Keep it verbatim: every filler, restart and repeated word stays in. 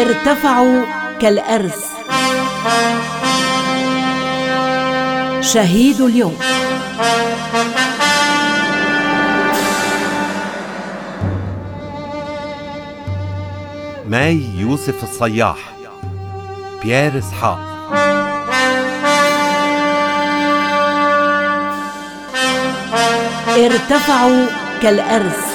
ارتفعوا كالأرز. شهيد اليوم. ماي يوسف الصياح، بيير إسحاق. ارتفعوا كالأرز.